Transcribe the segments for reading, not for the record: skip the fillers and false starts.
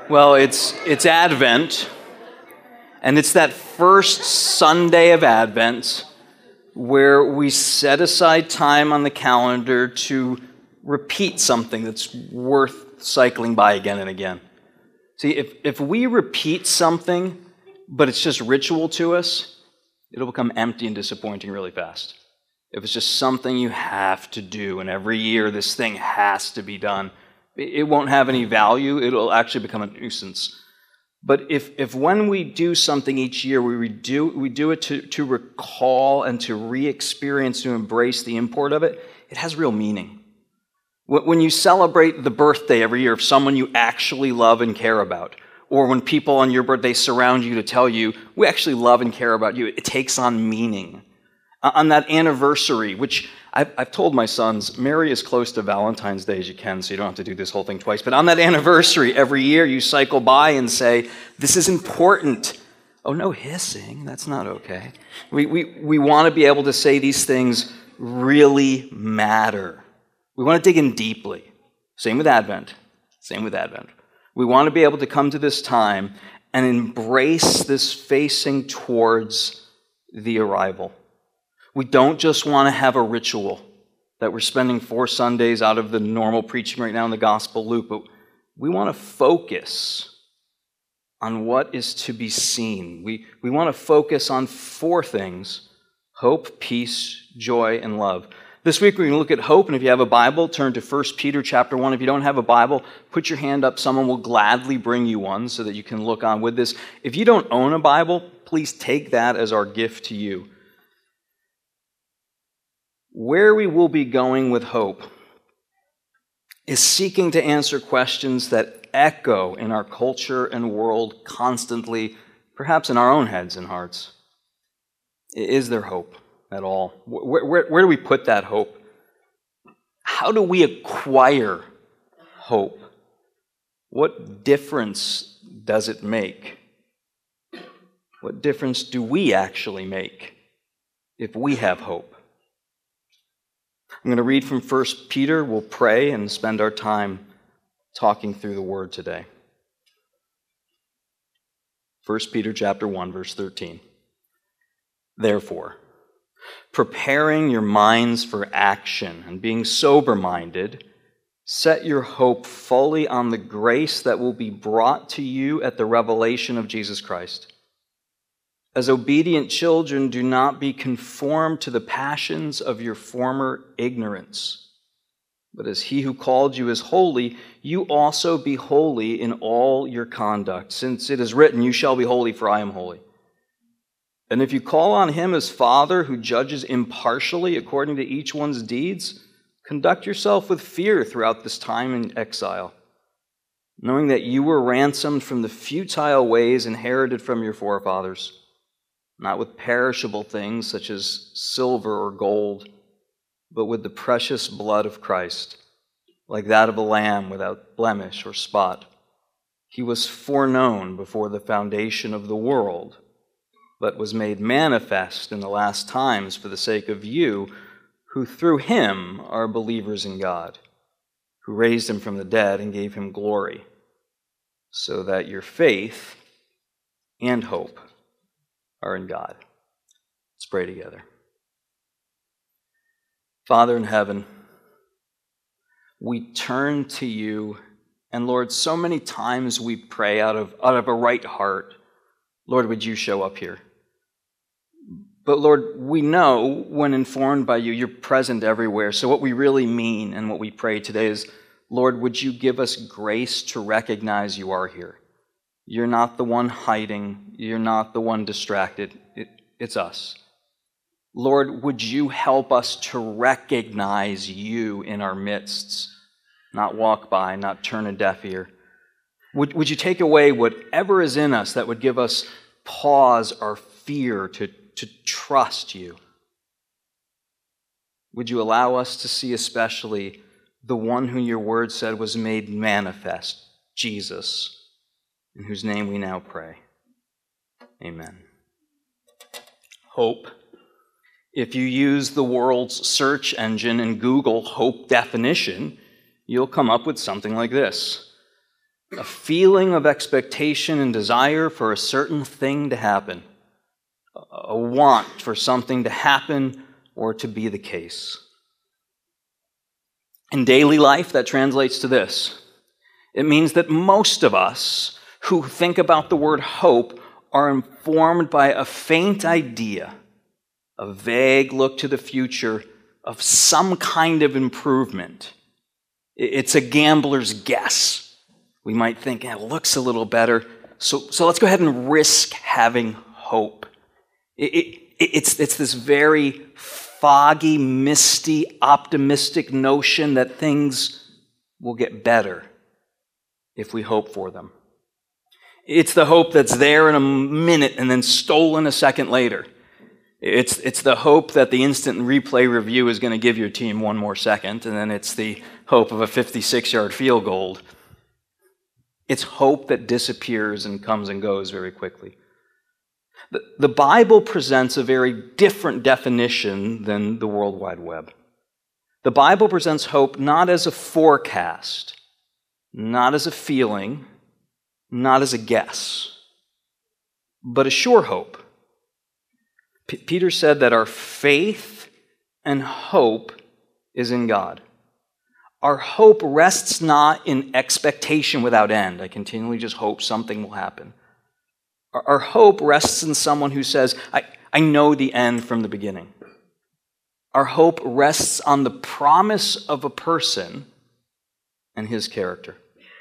Well, it's Advent, and it's that first Sunday of Advent where we set aside time on the calendar to repeat something that's worth cycling by again and again. See, if we repeat something, but it's just ritual to us, it'll become empty and disappointing really fast. If it's just something you have to do, and every year this thing has to be done, it won't have any value. It'll actually become a nuisance. But if when we do something each year, we do it to recall and to re-experience, to embrace the import of it, it has real meaning. When you celebrate the birthday every year of someone you actually love and care about, or when people on your birthday surround you to tell you, we actually love and care about you, it takes on meaning. On that anniversary, which I've told my sons, marry as close to Valentine's Day as you can so you don't have to do this whole thing twice. But on that anniversary, every year you cycle by and say, this is important. Oh, no hissing. That's not okay. We want to be able to say these things really matter. We want to dig in deeply. Same with Advent. We want to be able to come to this time and embrace this facing towards the arrival. We don't just want to have a ritual that we're spending 4 Sundays out of the normal preaching right now in the gospel loop, but we want to focus on what is to be seen. We want to focus on 4 things: hope, peace, joy, and love. This week we're going to look at hope, and if you have a Bible, turn to 1 Peter chapter 1. If you don't have a Bible, put your hand up. Someone will gladly bring you one so that you can look on with this. If you don't own a Bible, please take that as our gift to you. Where we will be going with hope is seeking to answer questions that echo in our culture and world constantly, perhaps in our own heads and hearts. Is there hope at all? Where do we put that hope? How do we acquire hope? What difference does it make? What difference do we actually make if we have hope? I'm going to read from 1 Peter. We'll pray and spend our time talking through the Word today. 1 Peter chapter 1, verse 13. Therefore, preparing your minds for action and being sober-minded, set your hope fully on the grace that will be brought to you at the revelation of Jesus Christ. As obedient children, do not be conformed to the passions of your former ignorance. But as he who called you is holy, you also be holy in all your conduct, since it is written, you shall be holy, for I am holy. And if you call on him as Father, who judges impartially according to each one's deeds, conduct yourself with fear throughout this time in exile, knowing that you were ransomed from the futile ways inherited from your forefathers, not with perishable things such as silver or gold, but with the precious blood of Christ, like that of a lamb without blemish or spot. He was foreknown before the foundation of the world, but was made manifest in the last times for the sake of you, who through him are believers in God, who raised him from the dead and gave him glory, so that your faith and hope are in God. Let's pray together. Father in heaven, we turn to you, and Lord, so many times we pray out of a right heart, Lord, would you show up here? But Lord, we know when informed by you, you're present everywhere. So what we really mean and what we pray today is, Lord, would you give us grace to recognize you are here? You're not the one hiding. You're not the one distracted. It's us. Lord, would you help us to recognize you in our midst, not walk by, not turn a deaf ear? Would you take away whatever is in us that would give us pause or fear to trust you? Would you allow us to see especially the one who your word said was made manifest, Jesus, in whose name we now pray. Amen. Hope. If you use the world's search engine and Google hope definition, you'll come up with something like this. a feeling of expectation and desire for a certain thing to happen, a want for something to happen or to be the case. In daily life, that translates to this. It means that most of us who think about the word hope are informed by a faint idea, a vague look to the future of some kind of improvement. It's a gambler's guess. We might think, it looks a little better, so let's go ahead and risk having hope. It's this very foggy, misty, optimistic notion that things will get better if we hope for them. It's the hope that's there in a minute and then stolen a second later. It's the hope that the instant replay review is going to give your team one more second, and then it's the hope of a 56-yard field goal. It's hope that disappears and comes and goes very quickly. The Bible presents a very different definition than the World Wide Web. The Bible presents hope not as a forecast, not as a feeling, not as a guess, but a sure hope. Peter said that our faith and hope is in God. Our hope rests not in expectation without end. I continually just hope something will happen. Our hope rests in someone who says, I know the end from the beginning. Our hope rests on the promise of a person and his character.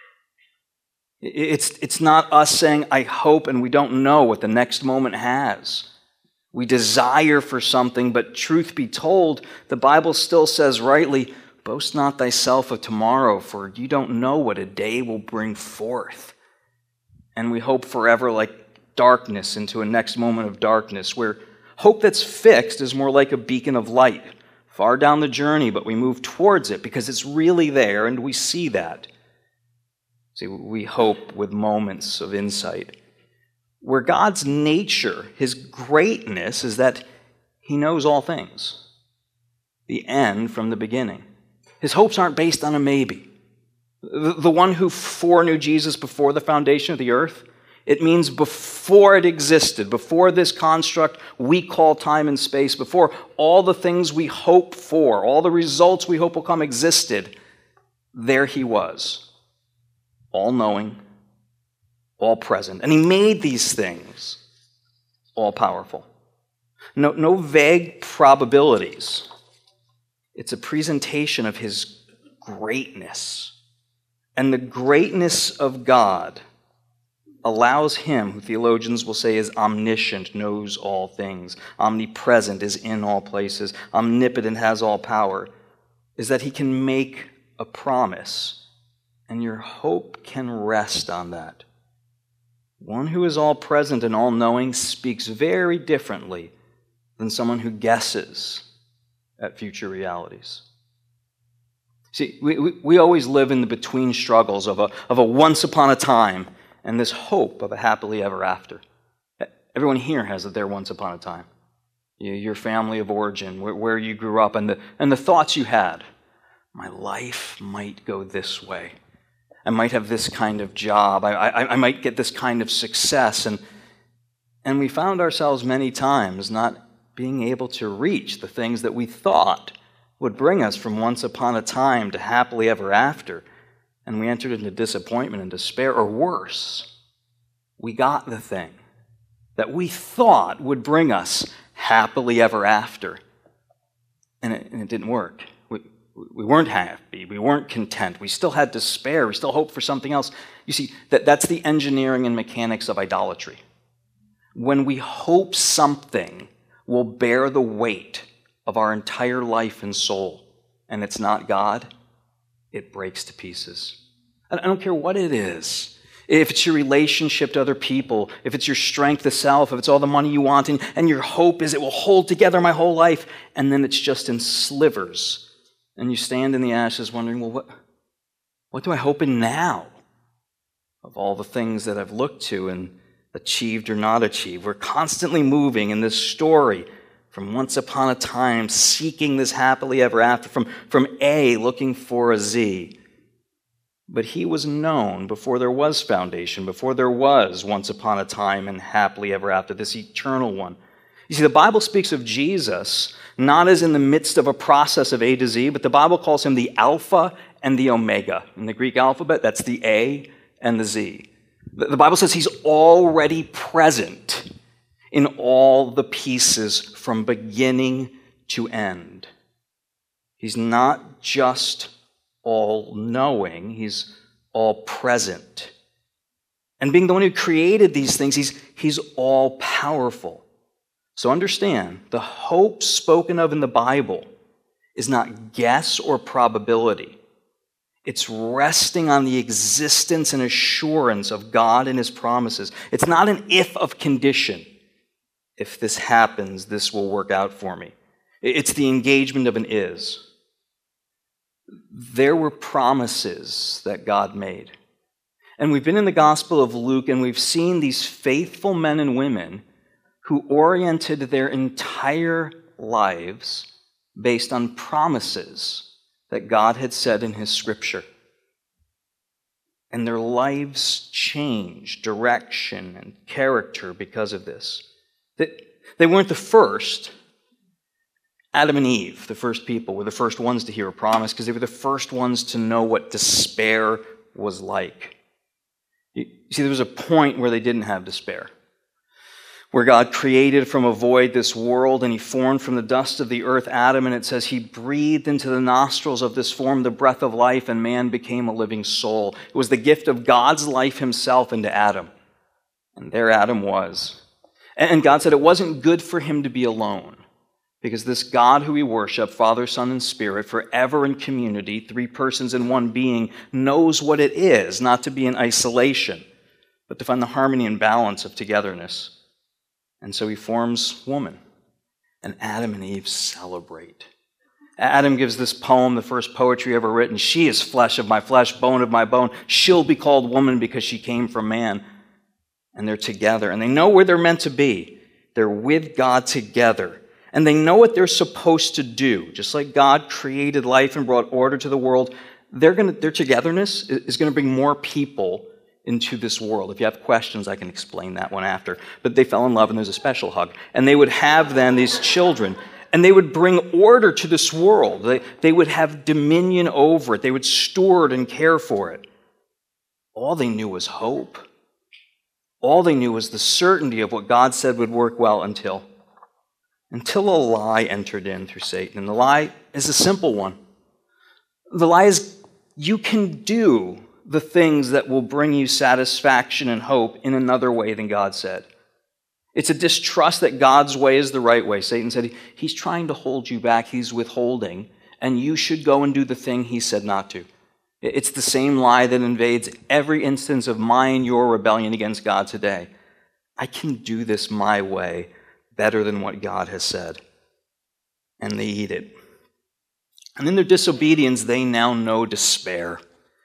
It's not us saying, I hope, and we don't know what the next moment has. We desire for something, but truth be told, the Bible still says rightly, boast not thyself of tomorrow, for you don't know what a day will bring forth. And we hope forever like darkness into a next moment of darkness, where hope that's fixed is more like a beacon of light, far down the journey, but we move towards it because it's really there and we see that. See, we hope with moments of insight. Where God's nature, his greatness, is that he knows all things, the end from the beginning. His hopes aren't based on a maybe. The one who foreknew Jesus before the foundation of the earth, it means before it existed, before this construct we call time and space, before all the things we hope for, all the results we hope will come existed, there he was, all-knowing, all-present. And he made these things all-powerful. No vague probabilities. It's a presentation of his greatness. And the greatness of God allows him, who theologians will say is omniscient, knows all things, omnipresent, is in all places, omnipotent, has all power, is that he can make a promise, and your hope can rest on that. One who is all-present and all-knowing speaks very differently than someone who guesses at future realities. See, we always live in the between struggles of a once upon a time and this hope of a happily ever after. Everyone here has it there once upon a time. Your family of origin, where you grew up, and the thoughts you had. My life might go this way. I might have this kind of job. I might get this kind of success. And we found ourselves many times not being able to reach the things that we thought would bring us from once upon a time to happily ever after. And we entered into disappointment and despair, or worse, we got the thing that we thought would bring us happily ever after, and it didn't work. We weren't happy, we weren't content, we still had despair, we still hoped for something else. You see, that's the engineering and mechanics of idolatry. When we hope something will bear the weight of our entire life and soul, and it's not God, it breaks to pieces. I don't care what it is. If it's your relationship to other people, if it's your strength of self, if it's all the money you want, and your hope is it will hold together my whole life, and then it's just in slivers. And you stand in the ashes wondering, well, what do I hope in now? Of all the things that I've looked to and achieved or not achieved. We're constantly moving in this story from once upon a time, seeking this happily ever after, from A looking for a Z. But he was known before there was foundation, before there was once upon a time and happily ever after, this eternal one. You see, the Bible speaks of Jesus not as in the midst of a process of A to Z, but the Bible calls him the Alpha and the Omega. In the Greek alphabet, that's the A and the Z. The Bible says he's already present in all the pieces from beginning to end. He's not just all-knowing, he's all-present. And being the one who created these things, he's all-powerful. So understand, the hope spoken of in the Bible is not guess or probability. It's resting on the existence and assurance of God and his promises. It's not an if of condition. If this happens, this will work out for me. It's the engagement of an is. There were promises that God made. And we've been in the Gospel of Luke and we've seen these faithful men and women who oriented their entire lives based on promises that God had said in his scripture. And their lives changed direction and character because of this. They weren't the first. Adam and Eve, the first people, were the first ones to hear a promise because they were the first ones to know what despair was like. You see, there was a point where they didn't have despair, where God created from a void this world, and he formed from the dust of the earth Adam, and it says he breathed into the nostrils of this form the breath of life, and man became a living soul. It was the gift of God's life himself into Adam. And there Adam was. And God said it wasn't good for him to be alone, because this God who we worship, Father, Son, and Spirit, forever in community, three persons in one being, knows what it is not to be in isolation, but to find the harmony and balance of togetherness. And so he forms woman, and Adam and Eve celebrate. Adam gives this poem, the first poetry ever written. She is flesh of my flesh, bone of my bone. She'll be called woman because she came from man. And they're together, and they know where they're meant to be. They're with God together. And they know what they're supposed to do. Just like God created life and brought order to the world, their togetherness is going to bring more people into this world. If you have questions, I can explain that one after. But they fell in love, and there's a special hug. And they would have then these children, and they would bring order to this world. They would have dominion over it. They would steward and care for it. All they knew was hope. All they knew was the certainty of what God said would work well until a lie entered in through Satan. And the lie is a simple one. The lie is you can do the things that will bring you satisfaction and hope in another way than God said. It's a distrust that God's way is the right way. Satan said he's trying to hold you back, he's withholding, and you should go and do the thing he said not to. It's the same lie that invades every instance of my and your rebellion against God today. I can do this my way better than what God has said. And they eat it. And in their disobedience, they now know despair.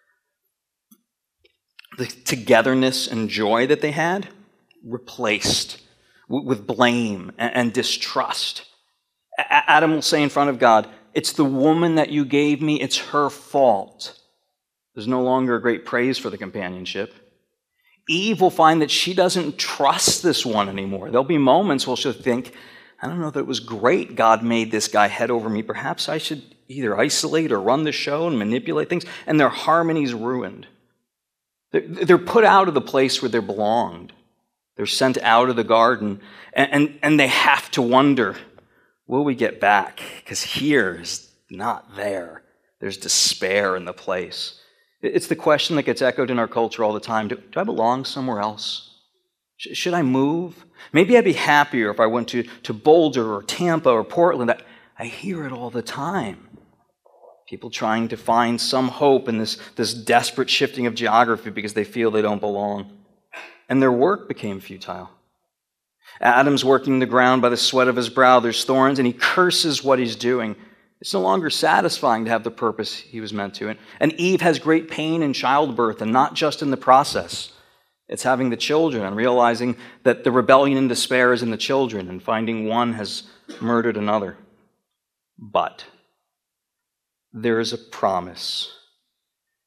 The togetherness and joy that they had, replaced with blame and distrust. Adam will say in front of God, it's the woman that you gave me, it's her fault. There's no longer great praise for the companionship. Eve will find that she doesn't trust this one anymore. There'll be moments where she'll think, I don't know that it was great God made this guy head over me. Perhaps I should either isolate or run the show and manipulate things. And their harmony's ruined. They're put out of the place where they belonged. They're sent out of the garden. And they have to wonder, will we get back? Because here is not there. There's despair in the place. It's the question that gets echoed in our culture all the time. Do I belong somewhere else? Should I move? Maybe I'd be happier if I went to Boulder or Tampa or Portland. I hear it all the time. People trying to find some hope in this desperate shifting of geography because they feel they don't belong. And their work became futile. Adam's working the ground by the sweat of his brow. There's thorns, and he curses what he's doing. It's no longer satisfying to have the purpose he was meant to. And Eve has great pain in childbirth, and not just in the process. It's having the children and realizing that the rebellion and despair is in the children, and finding one has murdered another. But there is a promise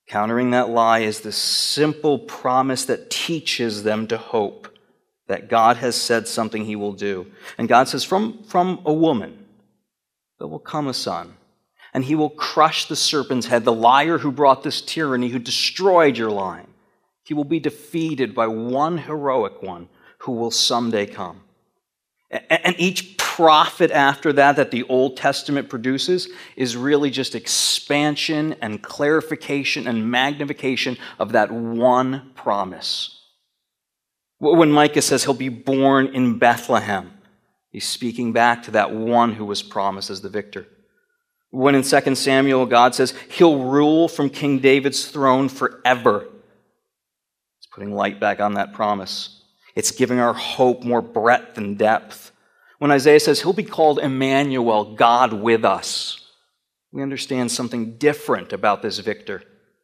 Countering that lie is the simple promise that teaches them to hope that God has said something he will do. And God says, from a woman, there will come a son, and he will crush the serpent's head, the liar who brought this tyranny, who destroyed your line. He will be defeated by one heroic one who will someday come. And each prophet after that the Old Testament produces is really just expansion and clarification and magnification of that one promise. When Micah says he'll be born in Bethlehem, he's speaking back to that one who was promised as the victor. When in 2 Samuel, God says he'll rule from King David's throne forever. It's putting light back on that promise. It's giving our hope more breadth and depth. When Isaiah says he'll be called Emmanuel, God with us, we understand something different about this victor.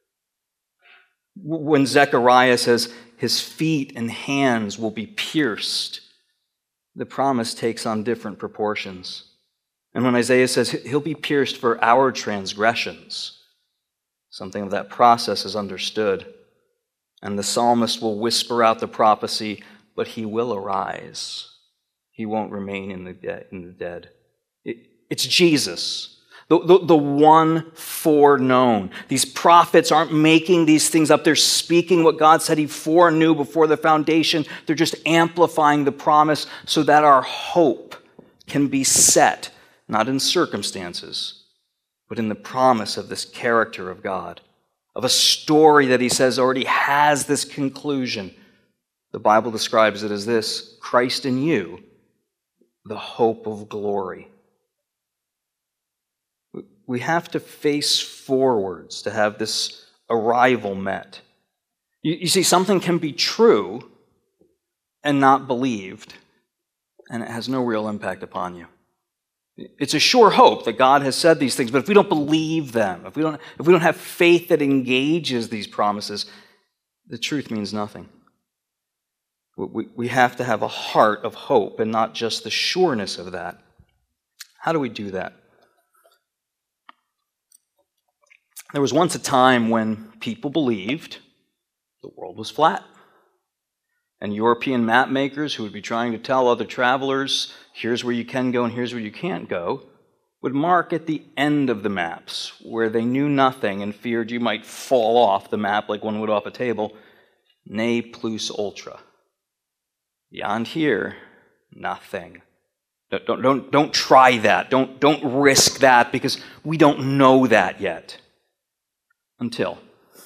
When Zechariah says his feet and hands will be pierced, the promise takes on different proportions. And when Isaiah says he'll be pierced for our transgressions, something of that process is understood. And the psalmist will whisper out the prophecy, but he will arise. He won't remain in the dead. It's Jesus, the one foreknown. These prophets aren't making these things up. They're speaking what God said he foreknew before the foundation. They're just amplifying the promise so that our hope can be set, not in circumstances, but in the promise of this character of God, of a story that he says already has this conclusion. The Bible describes it as this: Christ in you, the hope of glory. We have to face forwards to have this arrival met. You see, something can be true and not believed, and it has no real impact upon you. It's a sure hope that God has said these things, but if we don't believe them, if we don't have faith that engages these promises, the truth means nothing. We have to have a heart of hope and not just the sureness of that. How do we do that? There was once a time when people believed the world was flat. And European map makers who would be trying to tell other travelers, here's where you can go and here's where you can't go, would mark at the end of the maps where they knew nothing and feared you might fall off the map like one would off a table, ne plus ultra. Beyond here, nothing. Don't try that. Don't risk that because we don't know that yet. Until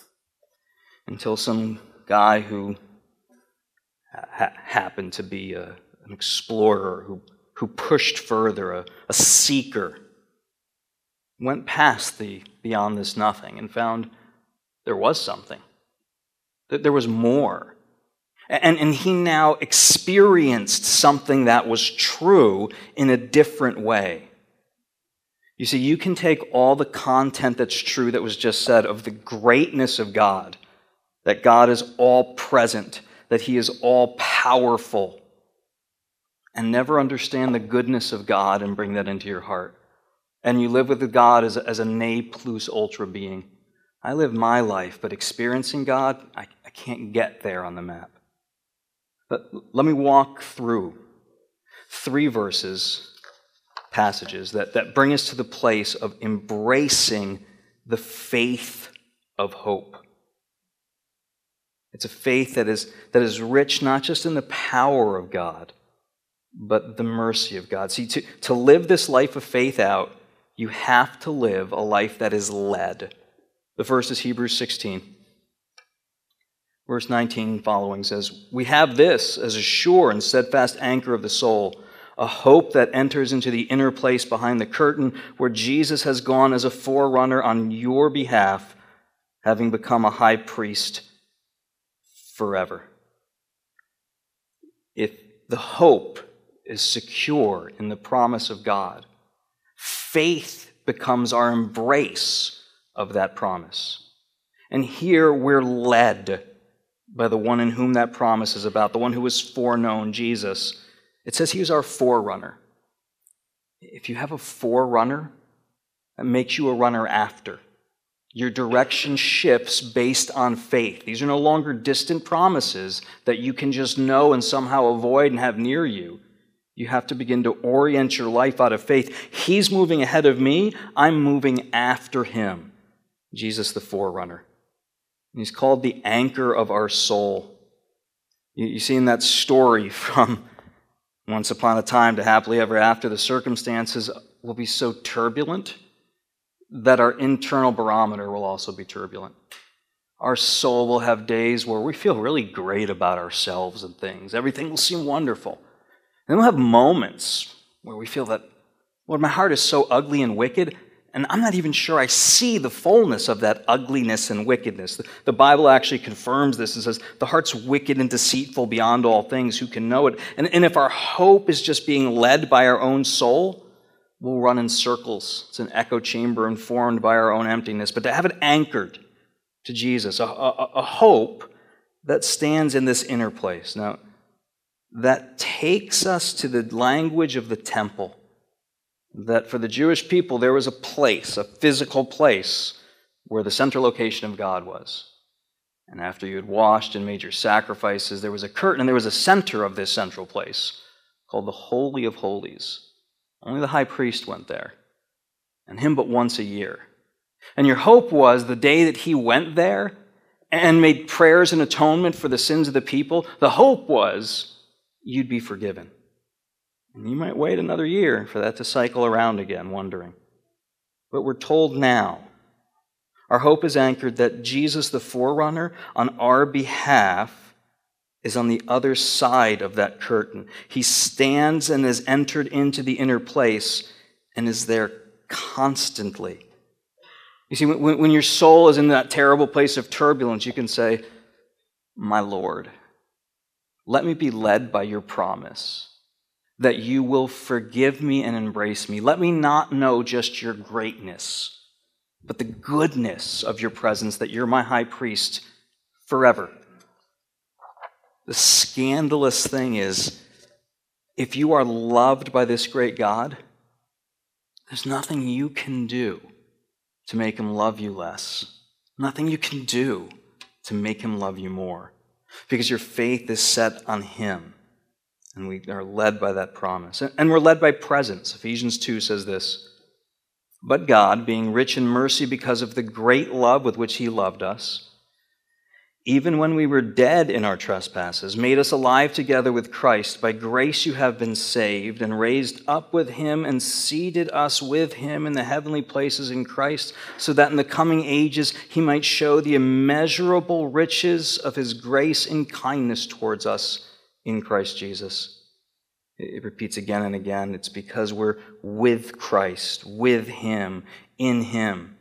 some guy who happened to be an explorer who pushed further, a seeker, went past the beyond this nothing and found there was something, that there was more. And he now experienced something that was true in a different way. You see, you can take all the content that's true that was just said of the greatness of God, that God is all present, that he is all powerful, and never understand the goodness of God and bring that into your heart. And you live with God as a ne plus ultra being. I live my life, but experiencing God, I can't get there on the map. But let me walk through 3 passages that bring us to the place of embracing the faith of hope. It's a faith that is rich not just in the power of God, but the mercy of God. See, to live this life of faith out, you have to live a life that is led. The first is Hebrews 16. Verse 19 following says, "We have this as a sure and steadfast anchor of the soul, a hope that enters into the inner place behind the curtain, where Jesus has gone as a forerunner on your behalf, having become a high priest forever." If the hope is secure in the promise of God, faith becomes our embrace of that promise. And here we're led by the one in whom that promise is about, the one who was foreknown, Jesus. It says he was our forerunner. If you have a forerunner, that makes you a runner after. Your direction shifts based on faith. These are no longer distant promises that you can just know and somehow avoid and have near you. You have to begin to orient your life out of faith. He's moving ahead of me. I'm moving after him. Jesus the forerunner. He's called the anchor of our soul. You see in that story from Once Upon a Time to Happily Ever After, the circumstances will be so turbulent that our internal barometer will also be turbulent. Our soul will have days where we feel really great about ourselves and things. Everything will seem wonderful. And we'll have moments where we feel that, Lord, my heart is so ugly and wicked, and I'm not even sure I see the fullness of that ugliness and wickedness. The Bible actually confirms this and says, the heart's wicked and deceitful beyond all things. Who can know it? And if our hope is just being led by our own soul, we'll run in circles. It's an echo chamber informed by our own emptiness. But to have it anchored to Jesus, a hope that stands in this inner place. Now, that takes us to the language of the temple. That for the Jewish people, there was a place, a physical place, where the central location of God was. And after you had washed and made your sacrifices, there was a curtain, and there was a center of this central place called the Holy of Holies. Only the high priest went there, and him but once a year. And your hope was the day that he went there and made prayers and atonement for the sins of the people, the hope was you'd be forgiven. And you might wait another year for that to cycle around again, wondering. But we're told now, our hope is anchored that Jesus, the forerunner, on our behalf, is on the other side of that curtain. He stands and has entered into the inner place and is there constantly. You see, when your soul is in that terrible place of turbulence, you can say, my Lord, let me be led by your promise that you will forgive me and embrace me. Let me not know just your greatness, but the goodness of your presence, that you're my high priest forever. The scandalous thing is, if you are loved by this great God, there's nothing you can do to make him love you less. Nothing you can do to make him love you more. Because your faith is set on him. And we are led by that promise. And we're led by presence. Ephesians 2 says this, but God, being rich in mercy because of the great love with which he loved us, even when we were dead in our trespasses, made us alive together with Christ. By grace you have been saved, and raised up with him, and seated us with him in the heavenly places in Christ, so that in the coming ages he might show the immeasurable riches of his grace and kindness towards us in Christ Jesus. It repeats again and again. It's because we're with Christ, with him, in him.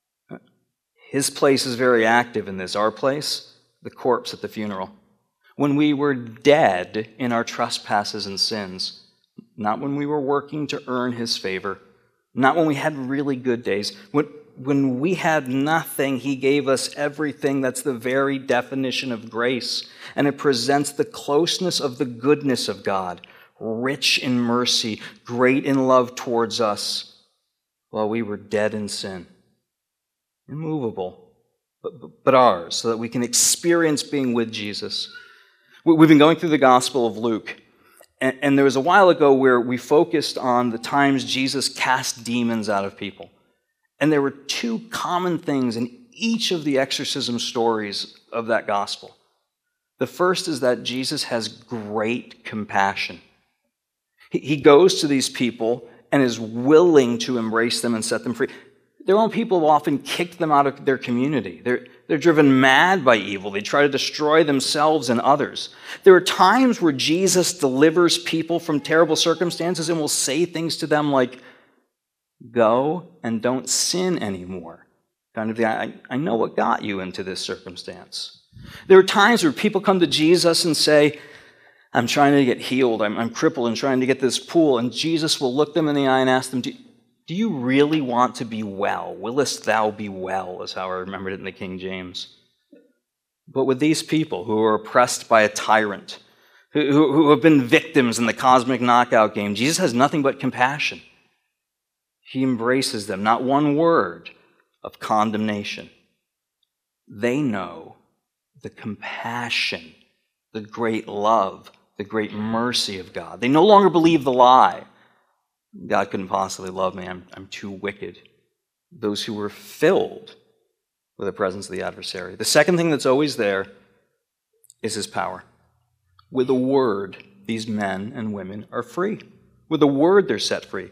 His place is very active in this. Our place, the corpse at the funeral. When we were dead in our trespasses and sins, not when we were working to earn his favor, not when we had really good days. When we had nothing, he gave us everything. That's the very definition of grace. And it presents the closeness of the goodness of God, rich in mercy, great in love towards us, while we were dead in sin. Immovable, but ours, so that we can experience being with Jesus. We've been going through the Gospel of Luke, and there was a while ago where we focused on the times Jesus cast demons out of people. And there were two common things in each of the exorcism stories of that gospel. The first is that Jesus has great compassion. He goes to these people and is willing to embrace them and set them free. Their own people have often kicked them out of their community. They're driven mad by evil. They try to destroy themselves and others. There are times where Jesus delivers people from terrible circumstances and will say things to them like, go and don't sin anymore. Kind of the, I know what got you into this circumstance. There are times where people come to Jesus and say, I'm trying to get healed. I'm crippled and trying to get this pool. And Jesus will look them in the eye and ask them, do you really want to be well? Willest thou be well, is how I remembered it in the King James. But with these people who are oppressed by a tyrant, who have been victims in the cosmic knockout game, Jesus has nothing but compassion. He embraces them, not one word, of condemnation. They know the compassion, the great love, the great mercy of God. They no longer believe the lie. God couldn't possibly love me. I'm too wicked. Those who were filled with the presence of the adversary. The second thing that's always there is his power. With a word, these men and women are free. With a word, they're set free.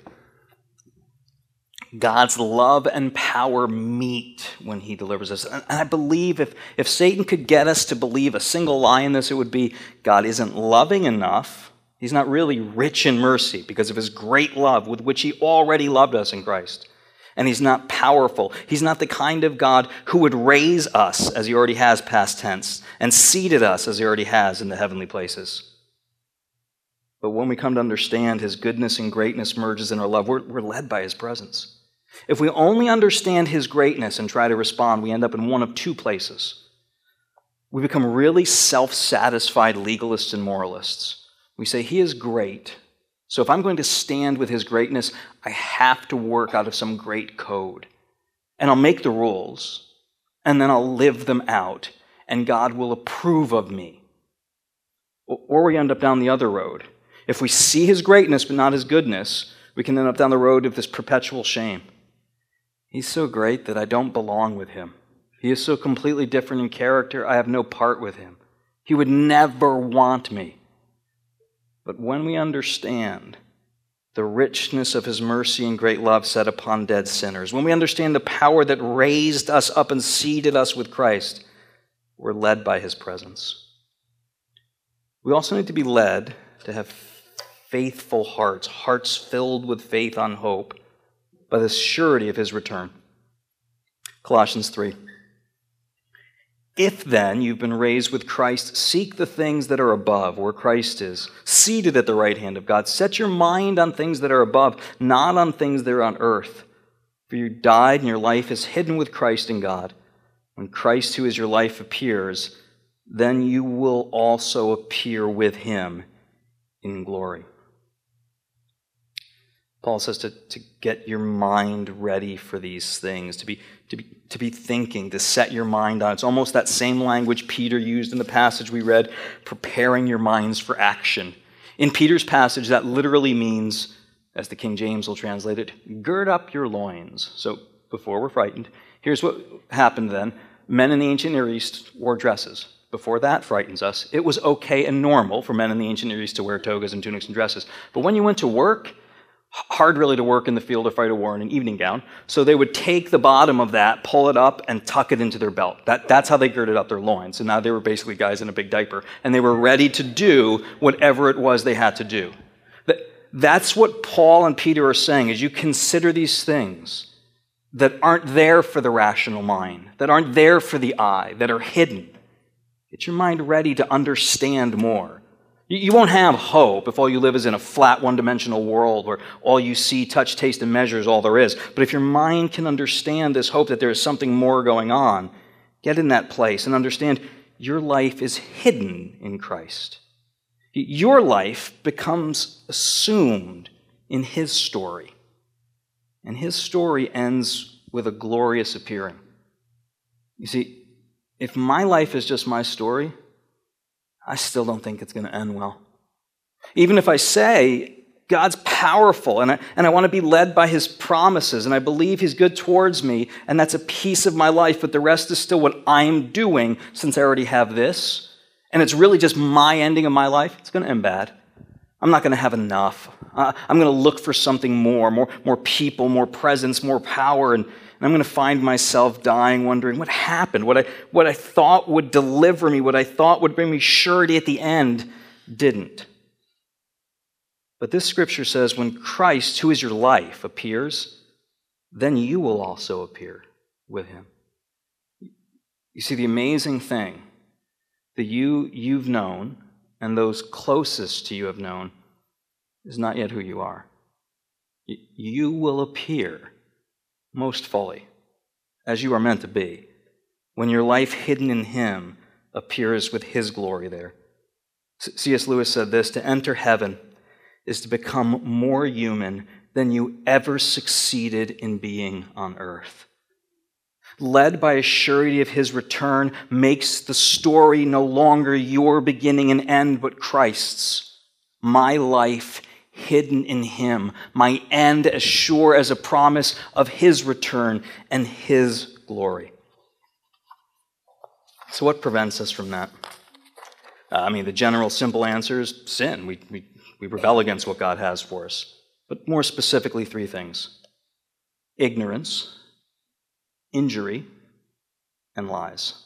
God's love and power meet when he delivers us. And I believe if Satan could get us to believe a single lie in this, it would be God isn't loving enough. He's not really rich in mercy because of his great love with which he already loved us in Christ. And he's not powerful. He's not the kind of God who would raise us, as he already has past tense, and seated us, as he already has in the heavenly places. But when we come to understand his goodness and greatness merges in our love, we're led by his presence. If we only understand his greatness and try to respond, we end up in one of two places. We become really self-satisfied legalists and moralists. We say, he is great, so if I'm going to stand with his greatness, I have to work out of some great code. And I'll make the rules, and then I'll live them out, and God will approve of me. Or we end up down the other road. If we see his greatness but not his goodness, we can end up down the road of this perpetual shame. He's so great that I don't belong with him. He is so completely different in character, I have no part with him. He would never want me. But when we understand the richness of his mercy and great love set upon dead sinners, when we understand the power that raised us up and seated us with Christ, we're led by his presence. We also need to be led to have faithful hearts, hearts filled with faith on hope, by the surety of his return. Colossians 3. If then you've been raised with Christ, seek the things that are above, where Christ is, seated at the right hand of God. Set your mind on things that are above, not on things that are on earth. For you died, and your life is hidden with Christ in God. When Christ, who is your life, appears, then you will also appear with him in glory. Paul says to get your mind ready for these things, to be thinking, to set your mind on. It's almost that same language Peter used in the passage we read, preparing your minds for action. In Peter's passage, that literally means, as the King James will translate it, gird up your loins. So before we're frightened, here's what happened then. Men in the ancient Near East wore dresses. Before that frightens us, it was okay and normal for men in the ancient Near East to wear togas and tunics and dresses. But when you went to work, hard really to work in the field or fight a war in an evening gown. So they would take the bottom of that, pull it up, and tuck it into their belt. That's how they girded up their loins. And now they were basically guys in a big diaper. And they were ready to do whatever it was they had to do. That's what Paul and Peter are saying as you consider these things that aren't there for the rational mind, that aren't there for the eye, that are hidden. Get your mind ready to understand more. You won't have hope if all you live is in a flat, one-dimensional world where all you see, touch, taste, and measure is all there is. But if your mind can understand this hope that there is something more going on, get in that place and understand your life is hidden in Christ. Your life becomes assumed in his story. And his story ends with a glorious appearing. You see, if my life is just my story, I still don't think it's going to end well. Even if I say God's powerful and I want to be led by his promises and I believe he's good towards me and that's a piece of my life, but the rest is still what I'm doing since I already have this, and it's really just my ending of my life, it's going to end bad. I'm not going to have enough. I'm going to look for something more people, more presence, more power, and I'm going to find myself dying wondering what happened, what I thought would deliver me, what I thought would bring me surety at the end, didn't. But this scripture says when Christ, who is your life, appears, then you will also appear with him. You see, the amazing thing that you've known and those closest to you have known is not yet who you are. You will appear most fully, as you are meant to be, when your life hidden in him appears with his glory there. C.S. Lewis said this: to enter heaven is to become more human than you ever succeeded in being on earth. led by a surety of his return, makes the story no longer your beginning and end, but Christ's. My life hidden in him, my end as sure as a promise of his return and his glory. So what prevents us from that? The general simple answer is sin. We rebel against what God has for us. But more specifically, three things: ignorance, injury, and lies.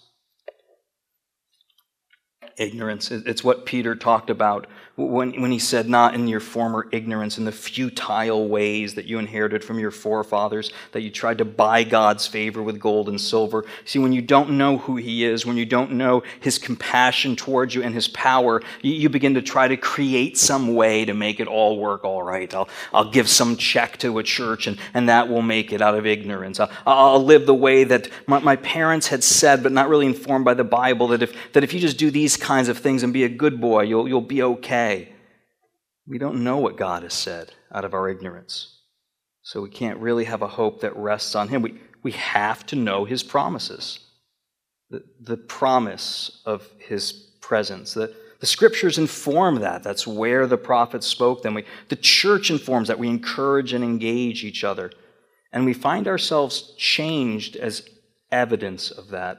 Ignorance. It's what Peter talked about when he said, not in your former ignorance, in the futile ways that you inherited from your forefathers, that you tried to buy God's favor with gold and silver. See, when you don't know who he is, when you don't know his compassion towards you and his power, you begin to try to create some way to make it all work all right. I'll give some check to a church and that will make it, out of ignorance. I'll live the way that my parents had said, but not really informed by the Bible, that if you just do these kinds of things and be a good boy, you'll be okay. We don't know what God has said out of our ignorance. So we can't really have a hope that rests on him. We have to know his promises. The promise of his presence. The scriptures inform that. That's where the prophets spoke them. The church informs that. We encourage and engage each other. And we find ourselves changed as evidence of that.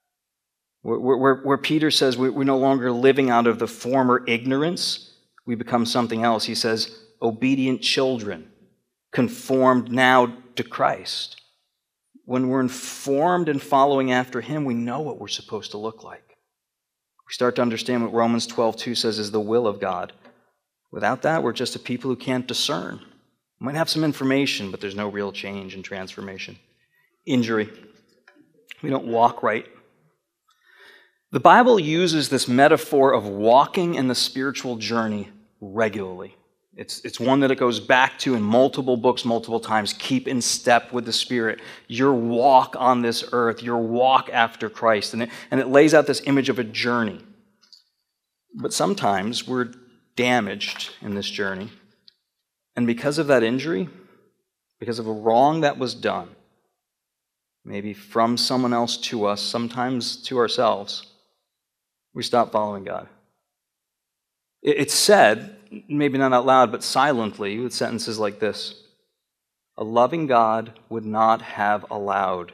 Where Peter says we're no longer living out of the former ignorance, we become something else. He says, obedient children, conformed now to Christ. When we're informed and following after him, we know what we're supposed to look like. We start to understand what Romans 12:2 says is the will of God. Without that, we're just a people who can't discern. We might have some information, but there's no real change and transformation. Injury. We don't walk right. The Bible uses this metaphor of walking in the spiritual journey regularly. It's one that it goes back to in multiple books, multiple times. Keep in step with the Spirit. Your walk on this earth, your walk after Christ. And it lays out this image of a journey. But sometimes we're damaged in this journey. And because of that injury, because of a wrong that was done, maybe from someone else to us, sometimes to ourselves, we stop following God. It's said, maybe not out loud, but silently, with sentences like this: a loving God would not have allowed,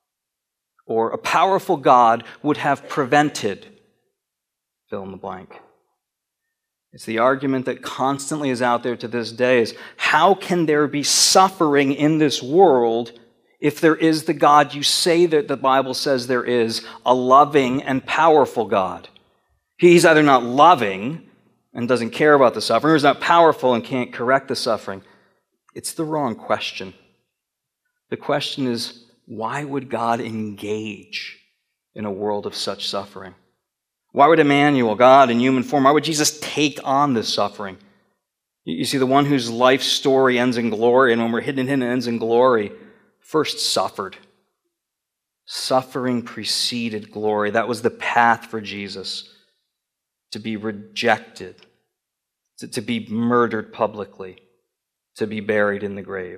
or a powerful God would have prevented, fill in the blank. It's the argument that constantly is out there to this day is, how can there be suffering in this world if there is the God you say that the Bible says there is, a loving and powerful God? He's either not loving and doesn't care about the suffering, or he's not powerful and can't correct the suffering. It's the wrong question. The question is, why would God engage in a world of such suffering? Why would Emmanuel, God in human form, why would Jesus take on this suffering? You see, the one whose life story ends in glory, and when we're hidden in him, it ends in glory, first suffered. Suffering preceded glory. That was the path for Jesus. To be rejected, to be murdered publicly, to be buried in the grave.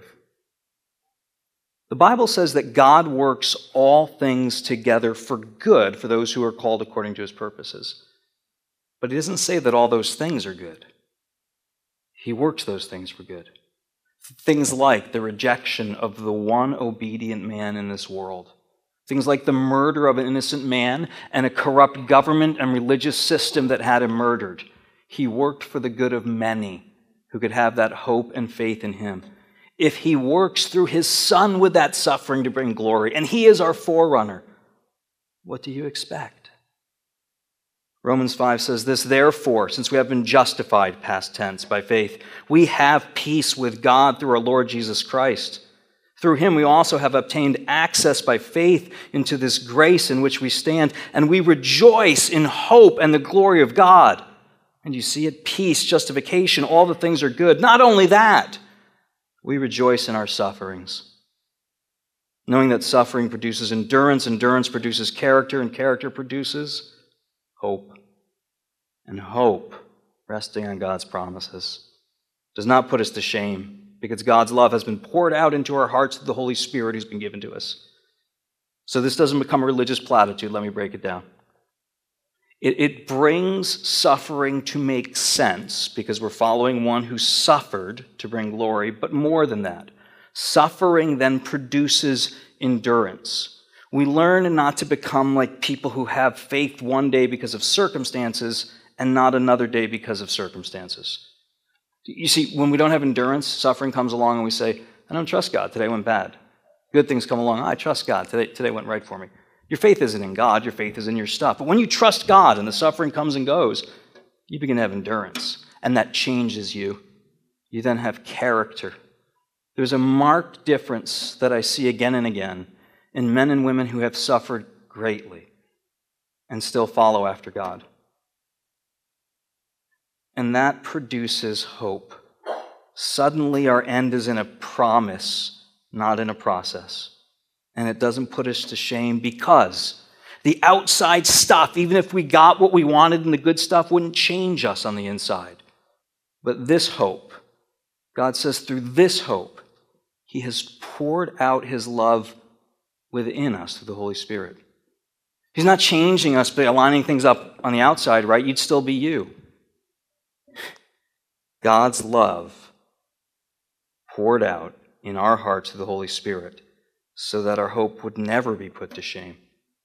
The Bible says that God works all things together for good for those who are called according to his purposes. But he doesn't say that all those things are good. He works those things for good. Things like the rejection of the one obedient man in this world. Things like the murder of an innocent man and a corrupt government and religious system that had him murdered. He worked for the good of many who could have that hope and faith in him. If he works through his Son with that suffering to bring glory, and he is our forerunner, what do you expect? Romans 5 says this: therefore, since we have been justified, past tense, by faith, we have peace with God through our Lord Jesus Christ. Through him we also have obtained access by faith into this grace in which we stand, and we rejoice in hope and the glory of God. And you see it, peace, justification, all the things are good. Not only that, we rejoice in our sufferings, knowing that suffering produces endurance, endurance produces character, and character produces hope. And hope, resting on God's promises, does not put us to shame, because God's love has been poured out into our hearts through the Holy Spirit who's been given to us. So this doesn't become a religious platitude. Let me break it down. It brings suffering to make sense because we're following one who suffered to bring glory, but more than that. Suffering then produces endurance. We learn not to become like people who have faith one day because of circumstances and not another day because of circumstances. You see, when we don't have endurance, suffering comes along and we say, I don't trust God, today went bad. Good things come along, I trust God, today went right for me. Your faith isn't in God, your faith is in your stuff. But when you trust God and the suffering comes and goes, you begin to have endurance, and that changes you. You then have character. There's a marked difference that I see again and again in men and women who have suffered greatly and still follow after God. And that produces hope. Suddenly our end is in a promise, not in a process. And it doesn't put us to shame because the outside stuff, even if we got what we wanted and the good stuff, wouldn't change us on the inside. But this hope, God says through this hope, He has poured out His love within us through the Holy Spirit. He's not changing us by aligning things up on the outside, right? You'd still be you. God's love poured out in our hearts through the Holy Spirit so that our hope would never be put to shame.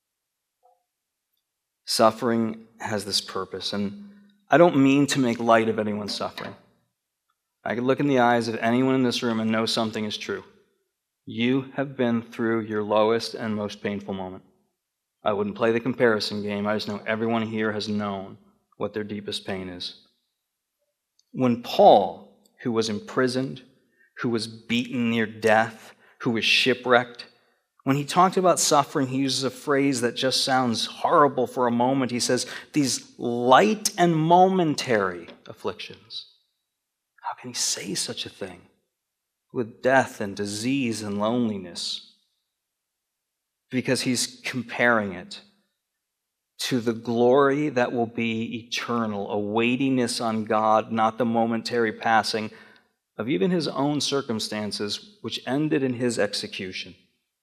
Suffering has this purpose, and I don't mean to make light of anyone's suffering. I could look in the eyes of anyone in this room and know something is true. You have been through your lowest and most painful moment. I wouldn't play the comparison game. I just know everyone here has known what their deepest pain is. When Paul, who was imprisoned, who was beaten near death, who was shipwrecked, when he talked about suffering, he uses a phrase that just sounds horrible for a moment. He says, these light and momentary afflictions. How can he say such a thing? With death and disease and loneliness. Because he's comparing it to the glory that will be eternal, a weightiness on God, not the momentary passing of even his own circumstances, which ended in his execution.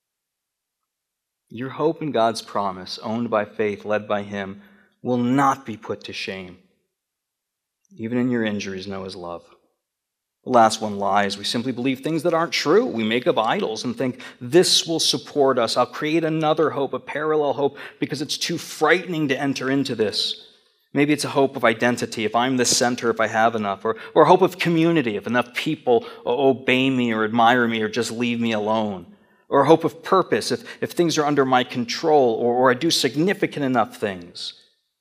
Your hope in God's promise, owned by faith, led by Him, will not be put to shame. Even in your injuries, know His love. The last one, lies. We simply believe things that aren't true. We make up idols and think, this will support us. I'll create another hope, a parallel hope, because it's too frightening to enter into this. Maybe it's a hope of identity, if I'm the center, if I have enough, or a hope of community, if enough people obey me or admire me or just leave me alone, or a hope of purpose, if things are under my control or I do significant enough things.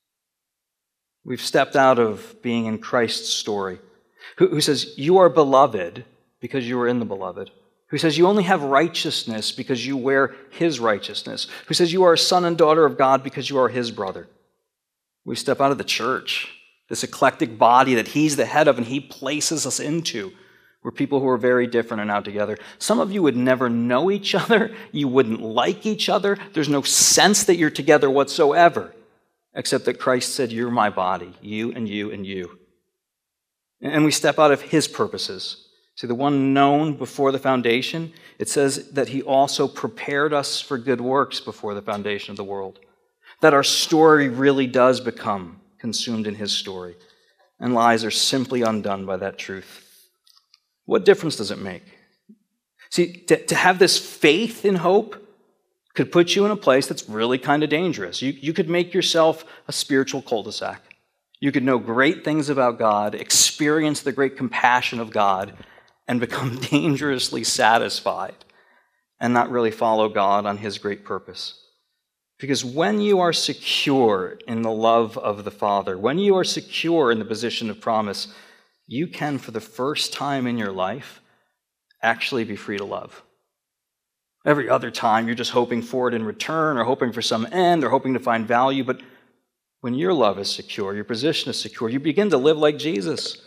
We've stepped out of being in Christ's story, who says, you are beloved because you are in the beloved, who says you only have righteousness because you wear His righteousness, who says you are a son and daughter of God because you are His brother. We step out of the church, this eclectic body that He's the head of and He places us into. We're people who are very different and now together. Some of you would never know each other. You wouldn't like each other. There's no sense that you're together whatsoever, except that Christ said, you're my body, you and you and you. And we step out of His purposes. See, the one known before the foundation, it says that He also prepared us for good works before the foundation of the world. That our story really does become consumed in His story, and lies are simply undone by that truth. What difference does it make? See, to have this faith in hope could put you in a place that's really kind of dangerous. You could make yourself a spiritual cul-de-sac. You could know great things about God, experience the great compassion of God, and become dangerously satisfied and not really follow God on His great purpose. Because when you are secure in the love of the Father, when you are secure in the position of promise, you can, for the first time in your life, actually be free to love. Every other time, you're just hoping for it in return, or hoping for some end, or hoping to find value. But when your love is secure, your position is secure, you begin to live like Jesus.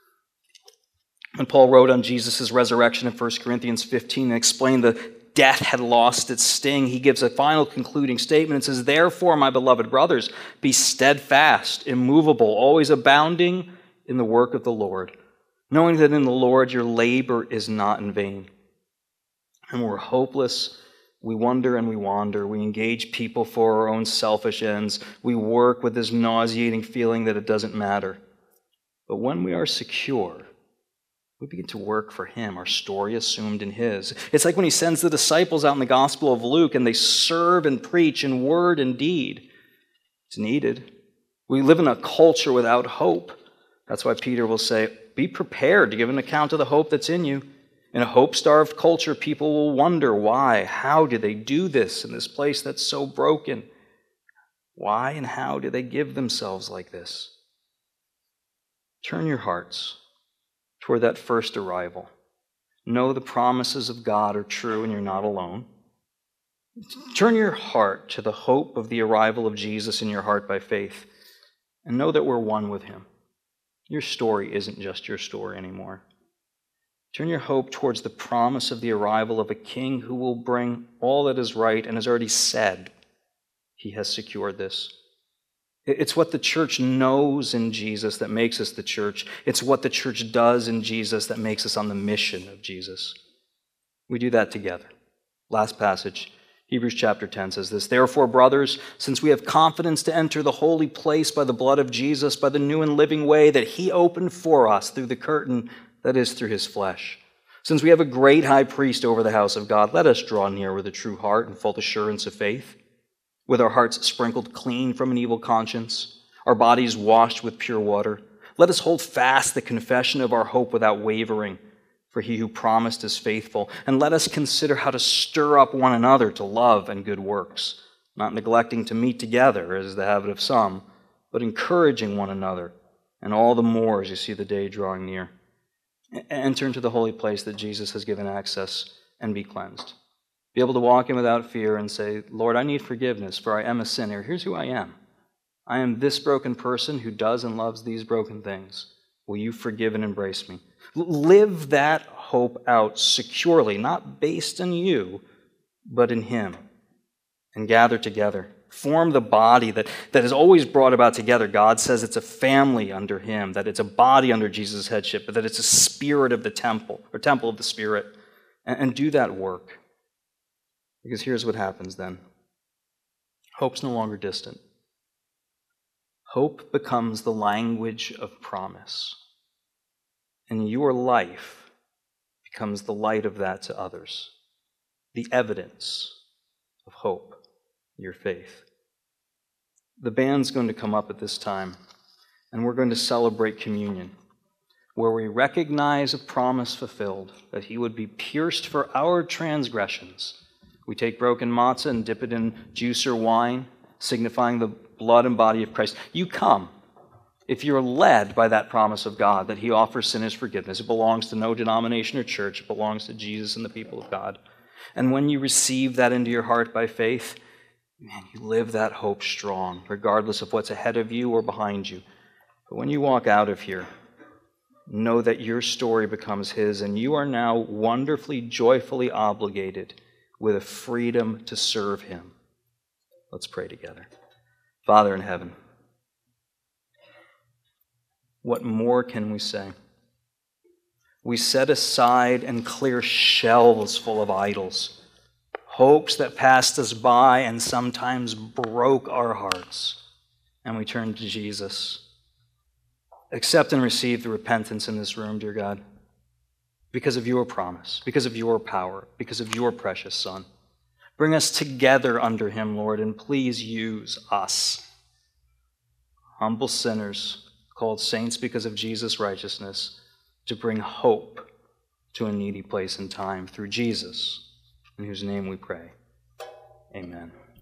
When Paul wrote on Jesus' resurrection in 1 Corinthians 15 and explained the death had lost its sting, he gives a final concluding statement and says, therefore, my beloved brothers, be steadfast, immovable, always abounding in the work of the Lord, knowing that in the Lord your labor is not in vain. And we're hopeless, We wonder and we wander. We engage people for our own selfish ends. We work with this nauseating feeling that it doesn't matter. But when we are secure, we begin to work for Him, our story assumed in His. It's like when He sends the disciples out in the Gospel of Luke and they serve and preach in word and deed. It's needed. We live in a culture without hope. That's why Peter will say, be prepared to give an account of the hope that's in you. In a hope-starved culture, people will wonder why, how do they do this in this place that's so broken? Why and how do they give themselves like this? Turn your hearts toward that first arrival. Know the promises of God are true and you're not alone. Turn your heart to the hope of the arrival of Jesus in your heart by faith, and know that we're one with Him. Your story isn't just your story anymore. Turn your hope towards the promise of the arrival of a King who will bring all that is right and has already said He has secured this. It's what the church knows in Jesus that makes us the church. It's what the church does in Jesus that makes us on the mission of Jesus. We do that together. Last passage, Hebrews chapter 10 says this, "Therefore, brothers, since we have confidence to enter the holy place by the blood of Jesus, by the new and living way that He opened for us through the curtain that is through His flesh. Since we have a great high priest over the house of God, let us draw near with a true heart and full assurance of faith, with our hearts sprinkled clean from an evil conscience, our bodies washed with pure water. Let us hold fast the confession of our hope without wavering, for He who promised is faithful. And let us consider how to stir up one another to love and good works, not neglecting to meet together, as is the habit of some, but encouraging one another, and all the more as you see the day drawing near. Enter into the holy place that Jesus has given access and be cleansed. Be able to walk in without fear and say, Lord, I need forgiveness, for I am a sinner. Here's who I am. I am this broken person who does and loves these broken things. Will you forgive and embrace me? Live that hope out securely, not based on you, but in Him. And gather together. Form the body that is always brought about together. God says it's a family under Him, that it's a body under Jesus' headship, but that it's a spirit of the temple, or temple of the Spirit. And do that work. Because here's what happens then. Hope's no longer distant. Hope becomes the language of promise. And your life becomes the light of that to others. The evidence of hope, your faith. The band's going to come up at this time, and we're going to celebrate communion, where we recognize a promise fulfilled, that He would be pierced for our transgressions. We take broken matzah and dip it in juice or wine, signifying the blood and body of Christ. You come if you're led by that promise of God, that He offers sinners forgiveness. It belongs to no denomination or church. It belongs to Jesus and the people of God. And when you receive that into your heart by faith, man, you live that hope strong, regardless of what's ahead of you or behind you. But when you walk out of here, know that your story becomes His, and you are now wonderfully, joyfully obligated with a freedom to serve Him. Let's pray together. Father in heaven, what more can we say? We set aside and clear shelves full of idols, hopes that passed us by and sometimes broke our hearts, and we turn to Jesus. Accept and receive the repentance in this room, dear God, because of your promise, because of your power, because of your precious Son. Bring us together under Him, Lord, and please use us, humble sinners called saints because of Jesus' righteousness, to bring hope to a needy place and time through Jesus, in whose name we pray. Amen.